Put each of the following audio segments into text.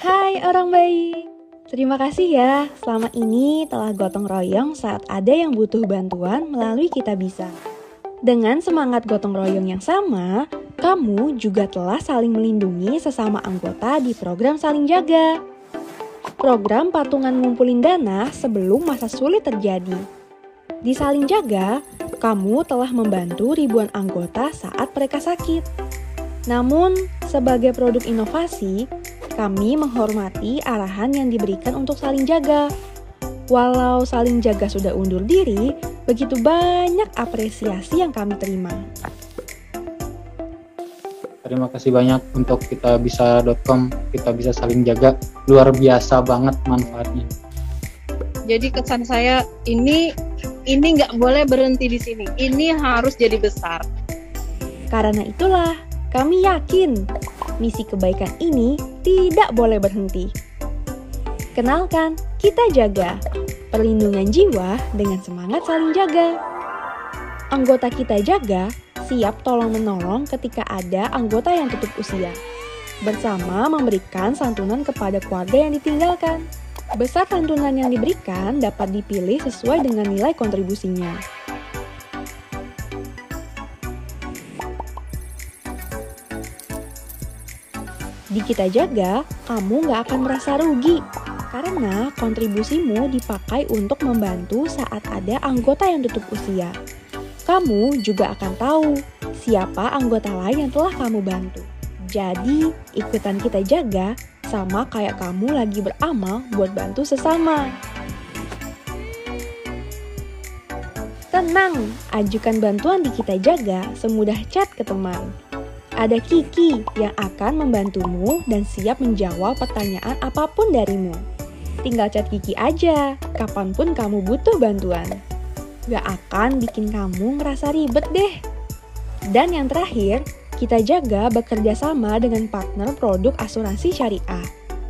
Hai orang baik, terima kasih ya selama ini telah gotong royong saat ada yang butuh bantuan melalui Kita Bisa. Dengan semangat gotong royong yang sama, kamu juga telah saling melindungi sesama anggota di program Saling Jaga. Program patungan ngumpulin dana sebelum masa sulit terjadi. Di Saling Jaga, kamu telah membantu ribuan anggota saat mereka sakit. Namun, sebagai produk inovasi, kami menghormati arahan yang diberikan untuk Saling Jaga. Walau Saling Jaga sudah undur diri, begitu banyak apresiasi yang kami terima. Terima kasih banyak untuk kitabisa.com, Kita Bisa Saling Jaga. Luar biasa banget manfaatnya. Jadi kesan saya ini nggak boleh berhenti di sini. Ini harus jadi besar. Karena itulah, kami yakin misi kebaikan ini tidak boleh berhenti. Kenalkan, Kita Jaga, perlindungan jiwa dengan semangat saling jaga. Anggota Kita Jaga siap tolong-menolong ketika ada anggota yang tutup usia, bersama memberikan santunan kepada keluarga yang ditinggalkan. Besar santunan yang diberikan dapat dipilih sesuai dengan nilai kontribusinya. Di Kita Jaga, kamu nggak akan merasa rugi, karena kontribusimu dipakai untuk membantu saat ada anggota yang tutup usia. Kamu juga akan tahu siapa anggota lain yang telah kamu bantu. Jadi, ikutan Kita Jaga sama kayak kamu lagi beramal buat bantu sesama. Tenang, ajukan bantuan di Kita Jaga semudah chat ke teman. Ada Kiki yang akan membantumu dan siap menjawab pertanyaan apapun darimu. Tinggal chat Kiki aja, kapanpun kamu butuh bantuan. Gak akan bikin kamu ngerasa ribet deh. Dan yang terakhir, Kita Jaga bekerja sama dengan partner produk asuransi syariah.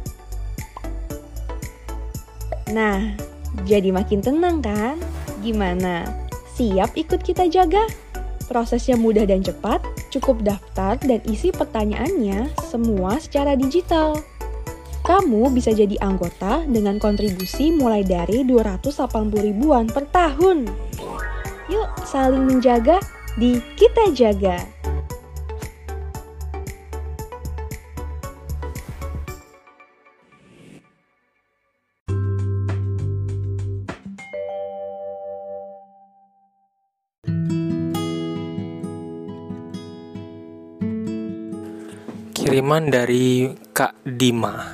Nah, jadi makin tenang kan? Gimana? Siap ikut Kita Jaga? Prosesnya mudah dan cepat, cukup daftar dan isi pertanyaannya semua secara digital. Kamu bisa jadi anggota dengan kontribusi mulai dari 280 ribuan per tahun. Yuk saling menjaga di Kita Jaga. Kiriman dari Kak Dima.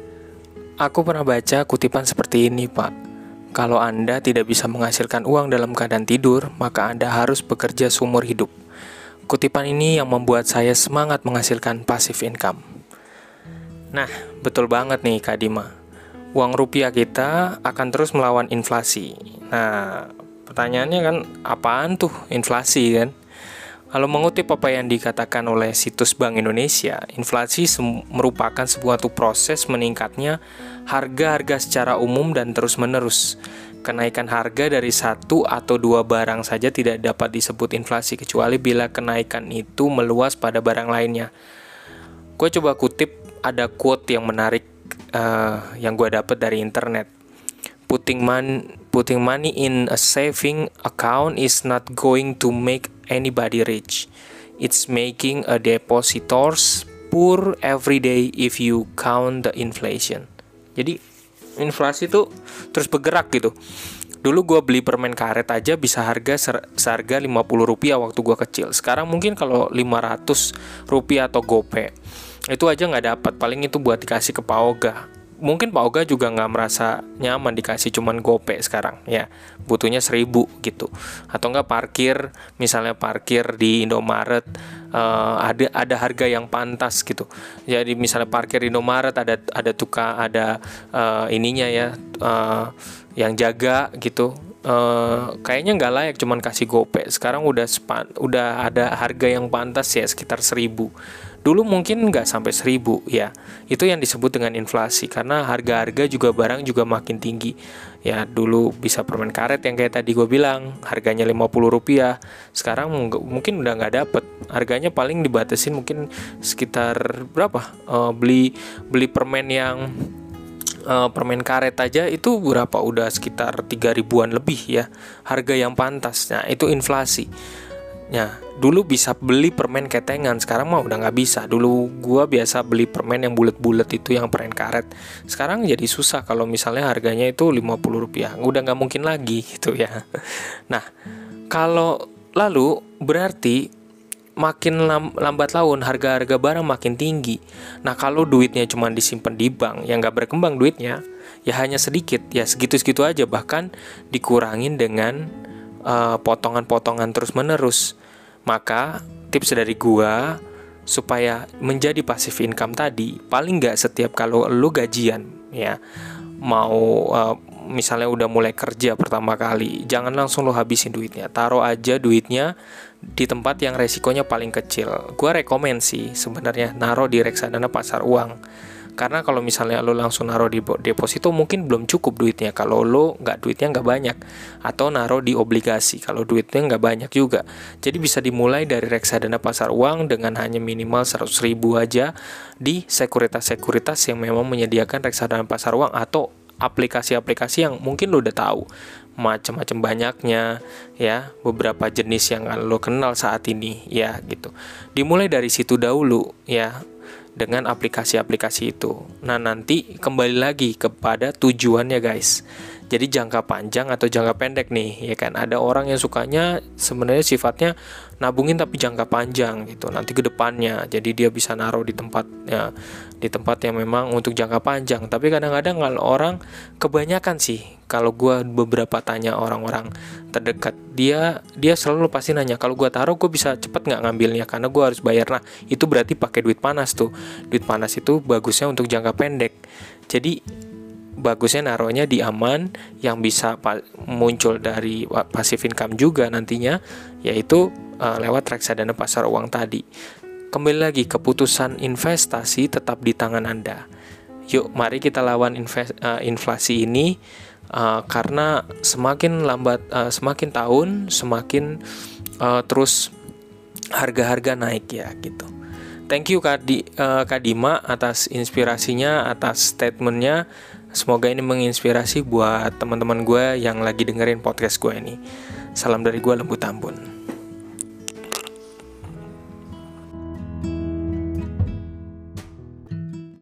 Aku pernah baca kutipan seperti ini, Pak. Kalau Anda tidak bisa menghasilkan uang dalam keadaan tidur, maka Anda harus bekerja seumur hidup. Kutipan ini yang membuat saya semangat menghasilkan passive income. Nah, betul banget nih Kak Dima. Uang rupiah kita akan terus melawan inflasi. Nah, pertanyaannya kan, apaan tuh inflasi kan? Kalau mengutip apa yang dikatakan oleh situs Bank Indonesia, inflasi merupakan sebuah proses meningkatnya harga-harga secara umum dan terus-menerus. Kenaikan harga dari satu atau dua barang saja tidak dapat disebut inflasi, kecuali bila kenaikan itu meluas pada barang lainnya. Gue coba kutip, ada quote yang menarik yang gue dapat dari internet. Putting money in a saving account is not going to make anybody rich. It's making a depositors poor every day if you count the inflation. Jadi inflasi tuh terus bergerak gitu. Dulu gue beli permen karet aja bisa seharga 50 rupiah waktu gue kecil. Sekarang mungkin kalau 500 rupiah atau gope, itu aja gak dapat. Paling itu buat dikasih ke Pak Oga. Mungkin Pak Oga juga nggak merasa nyaman dikasih cuman gope sekarang, ya butuhnya 1.000 gitu. Atau nggak misalnya parkir di Indomaret, ada harga yang pantas gitu. Jadi misalnya parkir di Indomaret ada tukang, ada ininya ya, yang jaga gitu. Kayaknya nggak layak cuman kasih gope. Sekarang udah ada harga yang pantas ya, sekitar 1.000. Dulu mungkin nggak sampai 1.000 ya. Itu yang disebut dengan inflasi, karena harga-harga juga barang juga makin tinggi. Ya dulu bisa permen karet yang kayak tadi gue bilang harganya Rp50, sekarang mungkin udah nggak dapet. Harganya paling dibatasin mungkin sekitar berapa? Beli permen yang permen karet aja itu berapa, udah sekitar 3.000-an lebih ya, harga yang pantas. Nah itu inflasi. Nah dulu bisa beli permen ketengan, sekarang mah udah nggak bisa. Dulu gua biasa beli permen yang bulat-bulat itu, yang permen karet. Sekarang jadi susah kalau misalnya harganya itu Rp50, udah nggak mungkin lagi gitu ya. Nah kalau lalu berarti makin lambat laun harga-harga barang makin tinggi. Nah kalau duitnya cuma disimpan di bank yang nggak berkembang duitnya, ya hanya sedikit, ya segitu-segitu aja, bahkan dikurangin dengan potongan-potongan terus-menerus. Maka tips dari gua supaya menjadi passive income tadi, paling nggak setiap kalau lu gajian ya, mau misalnya udah mulai kerja pertama kali, jangan langsung lo habisin duitnya. Taruh aja duitnya di tempat yang resikonya paling kecil. Gua rekomen sih sebenarnya naruh di reksadana pasar uang. Karena kalau misalnya lo langsung naruh di deposito mungkin belum cukup duitnya kalau lo duitnya nggak banyak. Atau naruh di obligasi kalau duitnya nggak banyak juga. Jadi bisa dimulai dari reksadana pasar uang dengan hanya minimal 100.000 aja di sekuritas-sekuritas yang memang menyediakan reksadana pasar uang, atau aplikasi-aplikasi yang mungkin lo udah tahu macam-macam banyaknya ya, beberapa jenis yang lo kenal saat ini ya gitu. Dimulai dari situ dahulu ya, dengan aplikasi-aplikasi itu. Nah nanti kembali lagi kepada tujuannya guys. Jadi jangka panjang atau jangka pendek nih, ya kan? Ada orang yang sukanya sebenarnya sifatnya nabungin tapi jangka panjang gitu, nanti ke depannya. Jadi dia bisa naruh di tempat yang memang untuk jangka panjang. Tapi kadang-kadang kalau orang kebanyakan sih, kalau gue beberapa tanya orang-orang terdekat, dia selalu pasti nanya, kalau gue taruh gue bisa cepet nggak ngambilnya karena gue harus bayar. Nah itu berarti pakai duit panas tuh. Duit panas itu bagusnya untuk jangka pendek. Jadi bagusnya naruhnya di aman yang bisa muncul dari passive income juga nantinya, yaitu lewat reksadana pasar uang tadi. Kembali lagi, keputusan investasi tetap di tangan Anda. Yuk mari kita lawan inflasi ini, karena semakin lambat, semakin tahun semakin terus harga-harga naik ya gitu. Thank you Kak Dima atas inspirasinya, atas statementnya. Semoga ini menginspirasi buat teman-teman gue yang lagi dengerin podcast gue ini. Salam dari gue, Lembu Tambun.